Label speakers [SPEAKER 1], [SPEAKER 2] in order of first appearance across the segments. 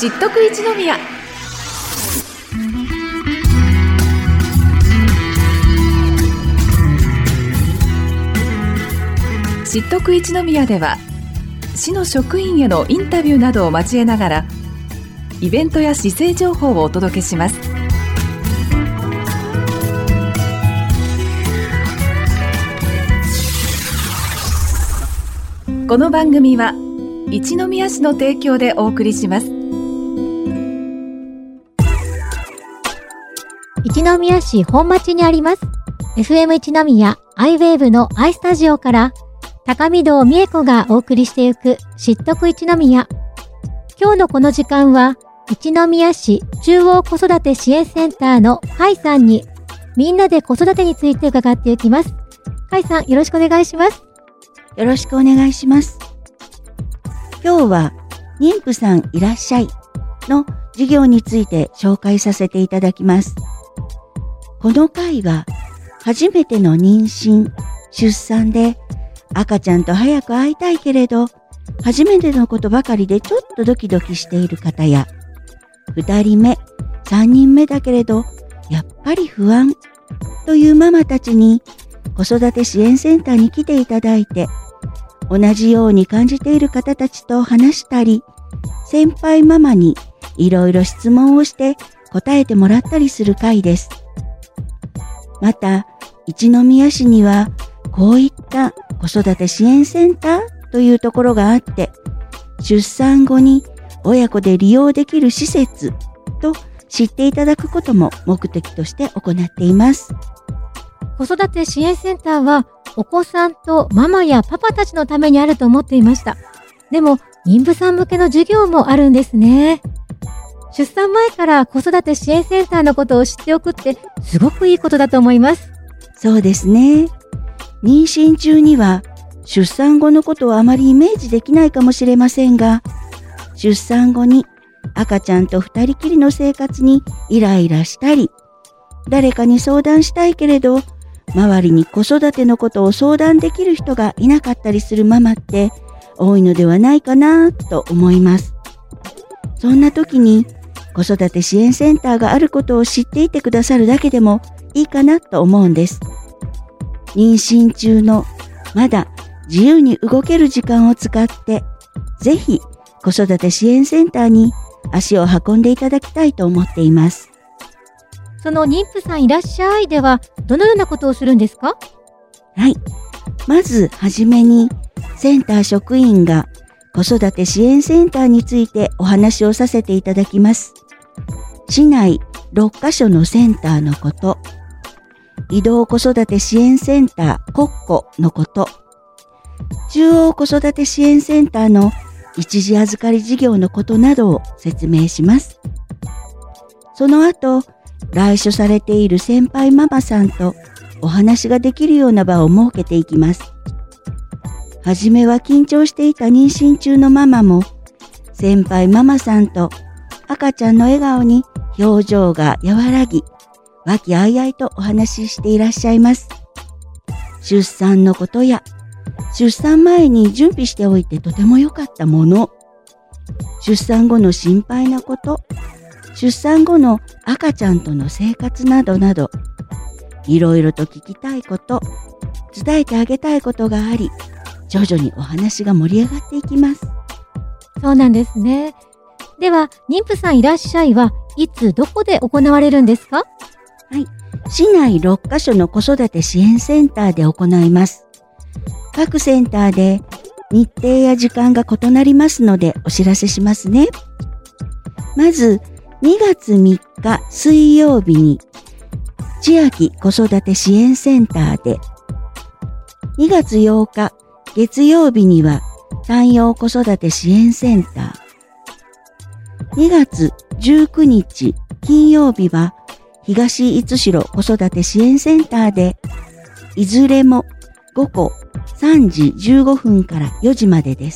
[SPEAKER 1] 知っとく一宮。知っとく一宮では、市の職員へのインタビューなどを交えながら、イベントや市政情報をお届けします。この番組は一宮市の提供でお送りします。
[SPEAKER 2] 一宮市本町にあります FM 一宮アイウェーブのアイスタジオから高見堂美恵子がお送りしていく知っとく一宮。今日のこの時間は一宮市中央子育て支援センターの甲斐さんにみんなで子育てについて伺っていきます。甲斐さん、よろしくお願いします。
[SPEAKER 3] よろしくお願いします。今日は妊婦さんいらっしゃいの授業について紹介させていただきます。この回は初めての妊娠、出産で赤ちゃんと早く会いたいけれど初めてのことばかりでちょっとドキドキしている方や2人目、3人目だけれどやっぱり不安というママたちに子育て支援センターに来ていただいて同じように感じている方たちと話したり、先輩ママにいろいろ質問をして答えてもらったりする会です。また、一宮市にはこういった子育て支援センターというところがあって、出産後に親子で利用できる施設と知っていただくことも目的として行っています。
[SPEAKER 2] 子育て支援センターはお子さんとママやパパたちのためにあると思っていました。でも妊婦さん向けの授業もあるんですね。出産前から子育て支援センターのことを知っておくってすごくいいことだと思います。
[SPEAKER 3] そうですね。妊娠中には出産後のことをあまりイメージできないかもしれませんが、出産後に赤ちゃんと二人きりの生活にイライラしたり、誰かに相談したいけれど周りに子育てのことを相談できる人がいなかったりするママって多いのではないかなと思います。そんな時に子育て支援センターがあることを知っていてくださるだけでもいいかなと思うんです。妊娠中のまだ自由に動ける時間を使ってぜひ子育て支援センターに足を運んでいただきたいと思っています。
[SPEAKER 2] その妊婦さんいらっしゃいではどのようなことをするんですか？
[SPEAKER 3] はい。まずはじめにセンター職員が子育て支援センターについてお話をさせていただきます。市内6カ所のセンターのこと、移動子育て支援センター国庫のこと、中央子育て支援センターの一時預かり事業のことなどを説明します。その後、来所されている先輩ママさんとお話ができるような場を設けていきます。はじめは緊張していた妊娠中のママも、先輩ママさんと赤ちゃんの笑顔に表情が和らぎ、和気あいあいとお話ししていらっしゃいます。出産のことや、出産前に準備しておいてとても良かったもの、出産後の心配なこと、出産後の赤ちゃんとの生活などなど、いろいろと聞きたいこと、伝えてあげたいことがあり、徐々にお話が盛り上がっていきます。
[SPEAKER 2] そうなんですね。では、妊婦さんいらっしゃいはいつどこで行われるんですか？
[SPEAKER 3] はい。市内6カ所の子育て支援センターで行います。各センターで日程や時間が異なりますのでお知らせしますね。まず、2月3日水曜日に千秋子育て支援センターで、2月8日月曜日には山陽子育て支援センター、2月19日金曜日は東五代子育て支援センターで、いずれも午後3時15分から4時までです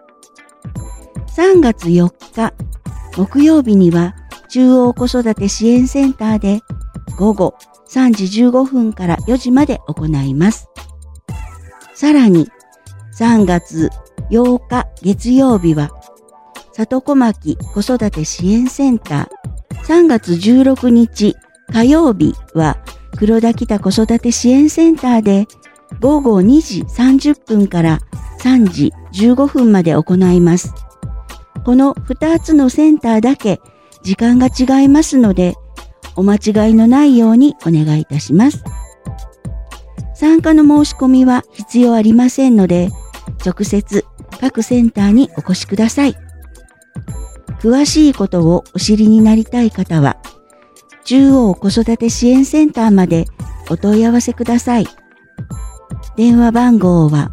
[SPEAKER 3] 。3月4日木曜日には中央子育て支援センターで午後3時15分から4時まで行います。さらに3月8日月曜日は里小牧子育て支援センター、3月16日火曜日は黒田北子育て支援センターで午後2時30分から3時15分まで行います。この2つのセンターだけ時間が違いますので、お間違いのないようにお願いいたします。参加の申し込みは必要ありませんので、直接各センターにお越しください。詳しいことをお知りになりたい方は、中央子育て支援センターまでお問い合わせください。電話番号は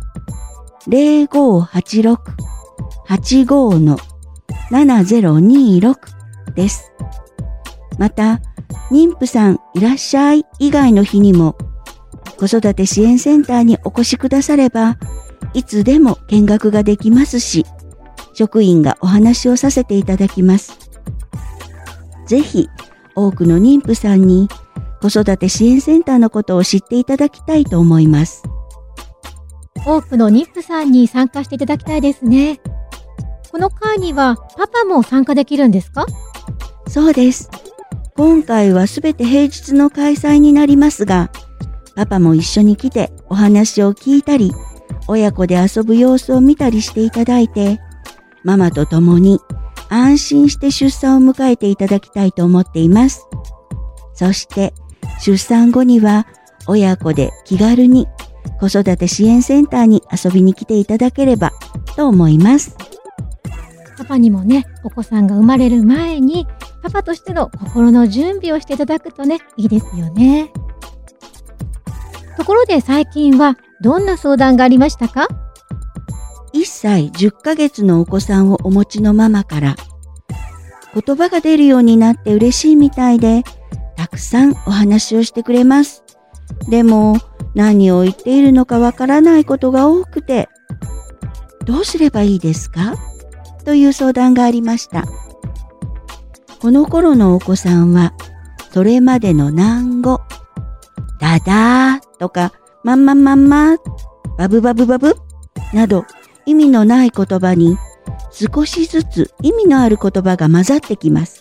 [SPEAKER 3] 0586-85-7026 です。また、妊婦さんいらっしゃい以外の日にも、子育て支援センターにお越しくだされば、いつでも見学ができますし、職員がお話をさせていただきます。ぜひ、多くの妊婦さんに子育て支援センターのことを知っていただきたいと思います。
[SPEAKER 2] 多くの妊婦さんに参加していただきたいですね。この会にはパパも参加できるんですか？
[SPEAKER 3] そうです。今回はすべて平日の開催になりますが、パパも一緒に来てお話を聞いたり、親子で遊ぶ様子を見たりしていただいて、ママと共に安心して出産を迎えていただきたいと思っています。そして出産後には親子で気軽に子育て支援センターに遊びに来ていただければと思います。
[SPEAKER 2] パパにもね、お子さんが生まれる前にパパとしての心の準備をしていただくとね、いいですよね。ところで最近はどんな相談がありましたか
[SPEAKER 3] ？1歳10ヶ月のお子さんをお持ちのママから、言葉が出るようになって嬉しいみたいで、たくさんお話をしてくれます。でも、何を言っているのかわからないことが多くて、どうすればいいですか？という相談がありました。この頃のお子さんは、それまでの難語、ダダーとか、まんまんまんま、バブバブバブなど、意味のない言葉に少しずつ意味のある言葉が混ざってきます。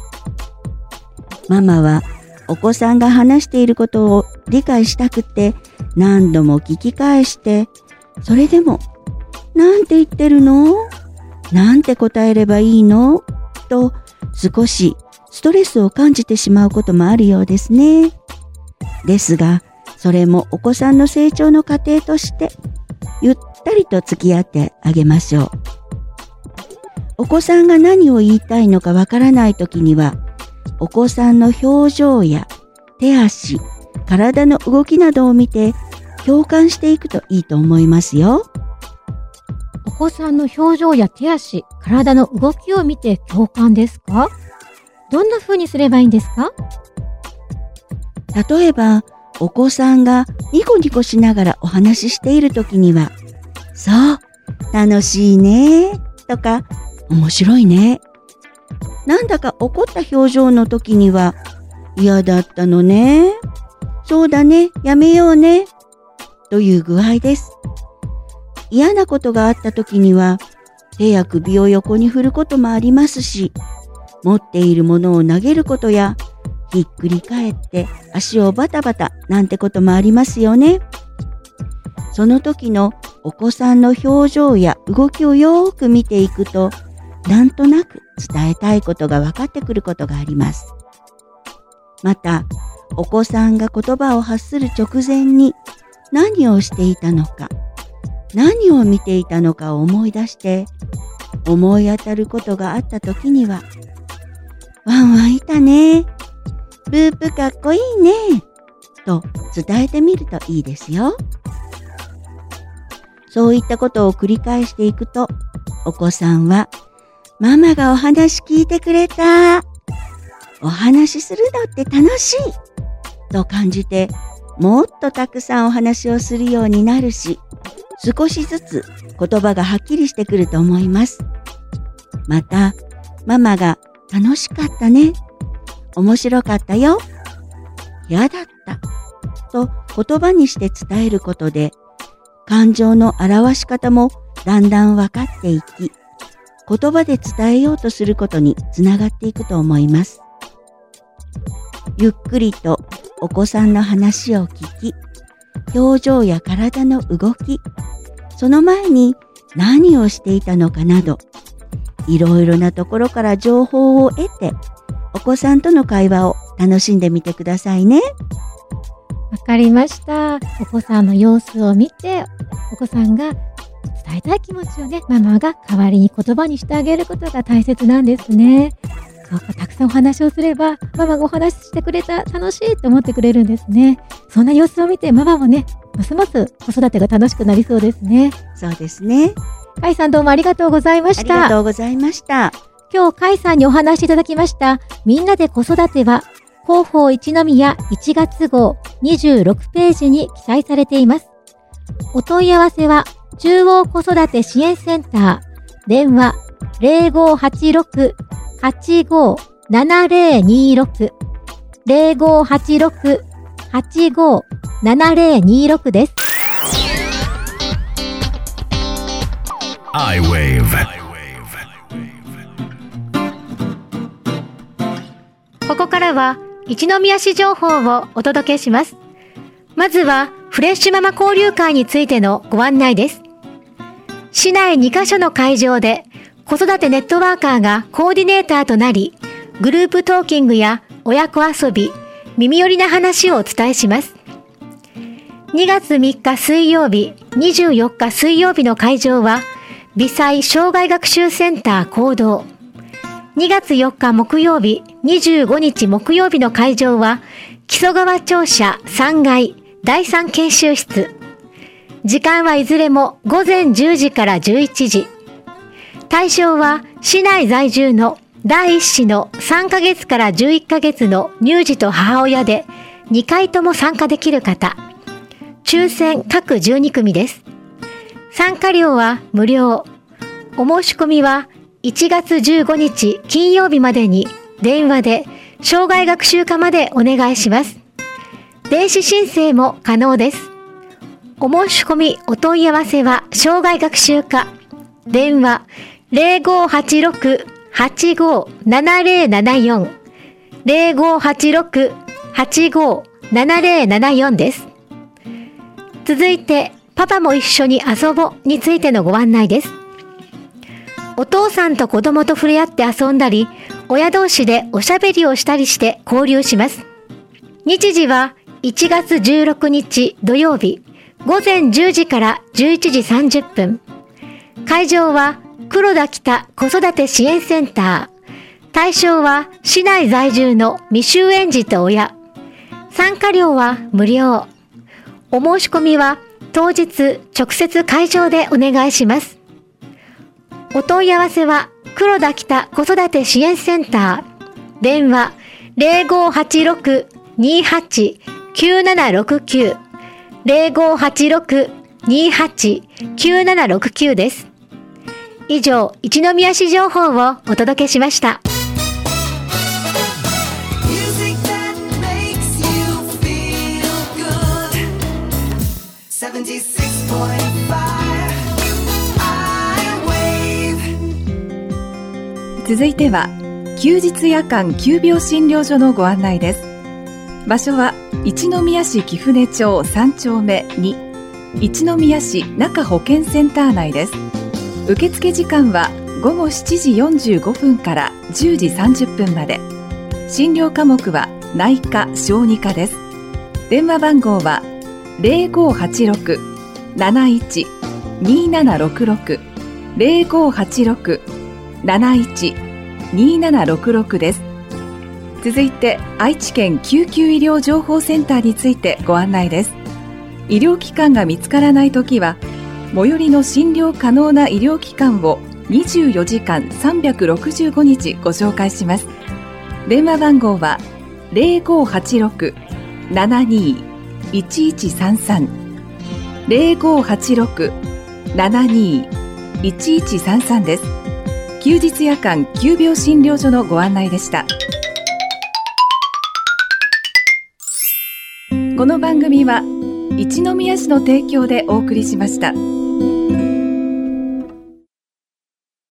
[SPEAKER 3] ママはお子さんが話していることを理解したくて何度も聞き返して、それでもなんて言ってるの？なんて答えればいいの？と少しストレスを感じてしまうこともあるようですね。ですが、それもお子さんの成長の過程としてゆったりと付き合ってあげましょう。お子さんが何を言いたいのかわからないときには、お子さんの表情や手足、体の動きなどを見て共感していくといいと思いますよ。
[SPEAKER 2] お子さんの表情や手足、体の動きを見て共感ですか？どんな風にすればいいんですか？
[SPEAKER 3] 例えば、お子さんがニコニコしながらお話ししているときには、そう、楽しいね、とか、面白いね。なんだか怒った表情のときには、嫌だったのね、そうだね、やめようね、という具合です。嫌なことがあったときには、手や首を横に振ることもありますし、持っているものを投げることや、ひっくり返って足をバタバタなんてこともありますよね。その時のお子さんの表情や動きをよーく見ていくと、なんとなく伝えたいことが分かってくることがあります。また、お子さんが言葉を発する直前に何をしていたのか、何を見ていたのかを思い出して、思い当たることがあった時には、ワンワンいたね、ブープかっこいいね、と伝えてみるといいですよ。そういったことを繰り返していくと、お子さんは、ママがお話聞いてくれた。お話しするのって楽しい。と感じて、もっとたくさんお話をするようになるし、少しずつ言葉がはっきりしてくると思います。また、ママが楽しかったね。面白かったよ。嫌だった。と言葉にして伝えることで、感情の表し方もだんだん分かっていき、 言葉で伝えようとすることにつながっていくと思います。ゆっくりとお子さんの話を聞き、表情や体の動き、その前に何をしていたのかなど、いろいろなところから情報を得て、お子さんとの会話を楽しんでみてくださいね。
[SPEAKER 2] わかりました。お子さんの様子を見て、お子さんが伝えたい気持ちをね、ママが代わりに言葉にしてあげることが大切なんですね。そうか、たくさんお話をすれば、ママがお話ししてくれた、楽しいって思ってくれるんですね。そんな様子を見て、ママもね、ますます子育てが楽しくなりそうですね。
[SPEAKER 3] そうですね。
[SPEAKER 2] 甲斐さん、どうもありがとうございました。
[SPEAKER 3] ありがとうございました。
[SPEAKER 2] 今日、甲斐さんにお話しいただきました、みんなで子育ては、広報一宮1月号26ページに記載されています。お問い合わせは、中央子育て支援センター、電話 0586-857026 0586-857026 です。
[SPEAKER 4] iWave。
[SPEAKER 2] ここからは一宮市情報をお届けします。まずはフレッシュママ交流会についてのご案内です。市内2カ所の会場で子育てネットワーカーがコーディネーターとなり、グループトーキングや親子遊び、耳寄りな話をお伝えします。2月3日水曜日、24日水曜日の会場は微細障害学習センター講堂。2月4日木曜日、25日木曜日の会場は木曽川庁舎3階第3研修室。時間はいずれも午前10時から11時。対象は市内在住の第1子の3ヶ月から11ヶ月の乳児と母親で2回とも参加できる方。抽選各12組です。参加料は無料。お申し込みは1月15日金曜日までに電話で障害学習課までお願いします。電子申請も可能です。お申し込みお問い合わせは障害学習課電話 0586-857074 0586-857074 です。続いてパパも一緒に遊ぼについてのご案内です。お父さんと子供と触れ合って遊んだり、親同士でおしゃべりをしたりして交流します。日時は1月16日土曜日、午前10時から11時30分。会場は黒田北子育て支援センター。対象は市内在住の未就園児と親。参加料は無料。お申し込みは当日直接会場でお願いします。お問い合わせは黒田北子育て支援センター電話 0586-289769 0586-289769 です。以上、一宮市情報をお届けしました。
[SPEAKER 1] 続いては休日夜間急病診療所のご案内です。場所は一宮市貴船町3丁目2一宮市中保健センター内です。受付時間は午後7時45分から10時30分まで。診療科目は内科・小児科です。電話番号は 0586-71-2766 0586-71-2766 です。続いて愛知県救急医療情報センターについてご案内です。医療機関が見つからないときは最寄りの診療可能な医療機関を24時間365日ご紹介します。電話番号は 0586-72-1133 0586-72-1133 です。休日夜間急病診療所のご案内でした。この番組は一宮市の提供でお送りしました。